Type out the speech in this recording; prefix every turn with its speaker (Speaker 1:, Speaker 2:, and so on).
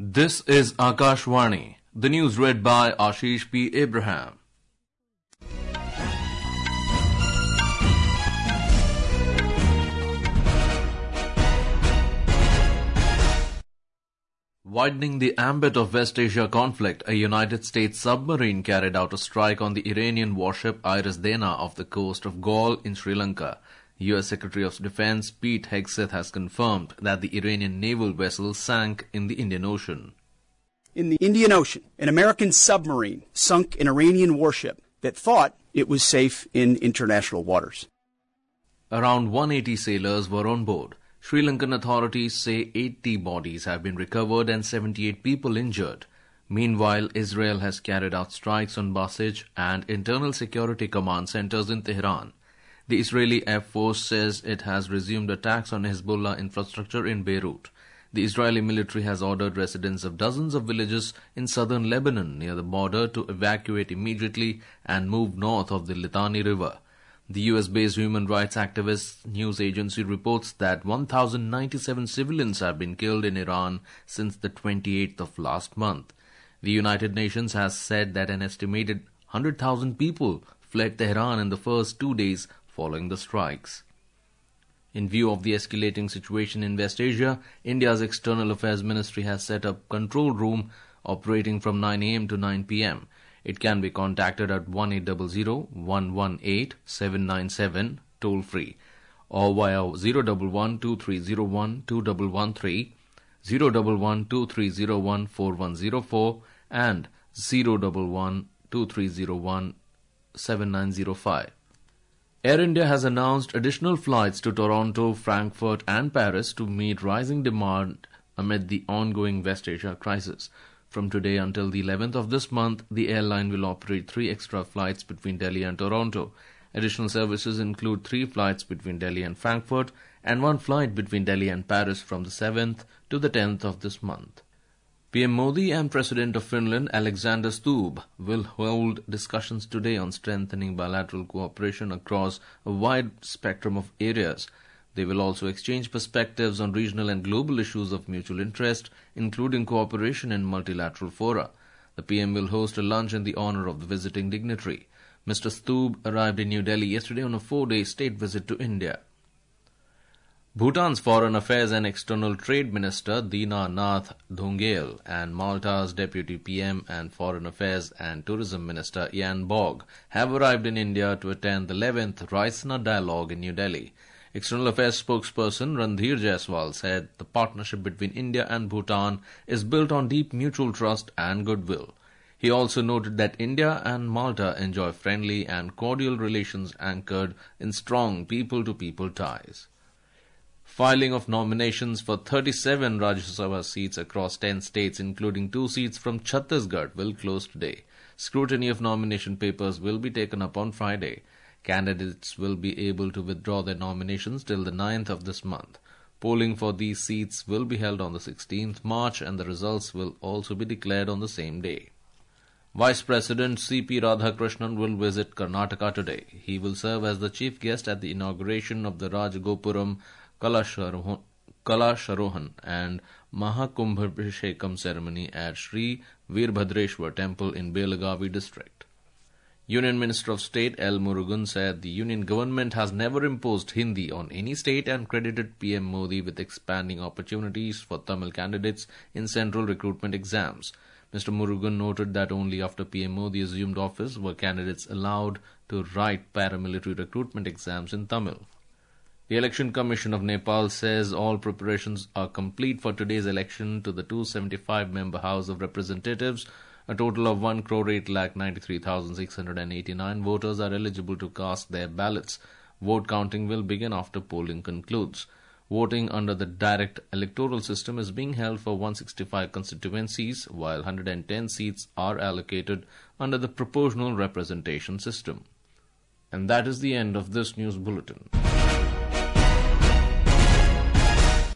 Speaker 1: This is Akashvani. The news read by Ashish P. Abraham. Widening the ambit of West Asia conflict, a United States submarine carried out a strike on the Iranian warship Iris Dana off the coast of Galle in Sri Lanka. U.S. Secretary of Defense Pete Hegseth has confirmed that the Iranian naval vessel sank in the Indian Ocean.
Speaker 2: In the Indian Ocean, an American submarine sunk an Iranian warship that thought it was safe in international waters.
Speaker 1: Around 180 sailors were on board. Sri Lankan authorities say 80 bodies have been recovered and 78 people injured. Meanwhile, Israel has carried out strikes on Basij and internal security command centers in Tehran. The Israeli Air Force says it has resumed attacks on Hezbollah infrastructure in Beirut. The Israeli military has ordered residents of dozens of villages in southern Lebanon near the border to evacuate immediately and move north of the Litani River. The US-based human rights activist news agency reports that 1,097 civilians have been killed in Iran since the 28th of last month. The United Nations has said that an estimated 100,000 people fled Tehran in the first 2 days following the strikes. In view of the escalating situation in West Asia, India's External Affairs Ministry has set up a control room operating from 9 a.m. to 9 p.m. It can be contacted at 1-800-118-797 toll-free or via 011-2301-2113, 011-2301-4104 and 011-2301-7905. Air India has announced additional flights to Toronto, Frankfurt and Paris to meet rising demand amid the ongoing West Asia crisis. From today until the 11th of this month, the airline will operate 3 extra flights between Delhi and Toronto. Additional services include 3 flights between Delhi and Frankfurt and 1 flight between Delhi and Paris from the 7th to the 10th of this month. PM Modi and President of Finland Alexander Stubb will hold discussions today on strengthening bilateral cooperation across a wide spectrum of areas. They will also exchange perspectives on regional and global issues of mutual interest, including cooperation in multilateral fora. The PM will host a lunch in the honor of the visiting dignitary. Mr. Stubb arrived in New Delhi yesterday on a 4-day state visit to India. Bhutan's Foreign Affairs and External Trade Minister Dina Nath Dhungel and Malta's Deputy PM and Foreign Affairs and Tourism Minister Jan Bog have arrived in India to attend the 11th Raisina Dialogue in New Delhi. External Affairs spokesperson Randhir Jaiswal said the partnership between India and Bhutan is built on deep mutual trust and goodwill. He also noted that India and Malta enjoy friendly and cordial relations anchored in strong people-to-people ties. Filing of nominations for 37 Rajya Sabha seats across 10 states, including 2 seats from Chhattisgarh, will close today. Scrutiny of nomination papers will be taken up on Friday. Candidates will be able to withdraw their nominations till the 9th of this month. Polling for these seats will be held on the 16th March and the results will also be declared on the same day. Vice President C.P. Radhakrishnan will visit Karnataka today. He will serve as the chief guest at the inauguration of the Rajgopuram Kalasharohan and Mahakumbhabhishekam ceremony at Sri Veerbhadreshwar Temple in Belagavi district. Union Minister of State L. Murugan said the union government has never imposed Hindi on any state and credited PM Modi with expanding opportunities for Tamil candidates in central recruitment exams. Mr. Murugan noted that only after PM Modi assumed office were candidates allowed to write paramilitary recruitment exams in Tamil. The Election Commission of Nepal says all preparations are complete for today's election to the 275-member House of Representatives. A total of 1,893,689 voters are eligible to cast their ballots. Vote counting will begin after polling concludes. Voting under the direct electoral system is being held for 165 constituencies, while 110 seats are allocated under the proportional representation system. And that is the end of this news bulletin.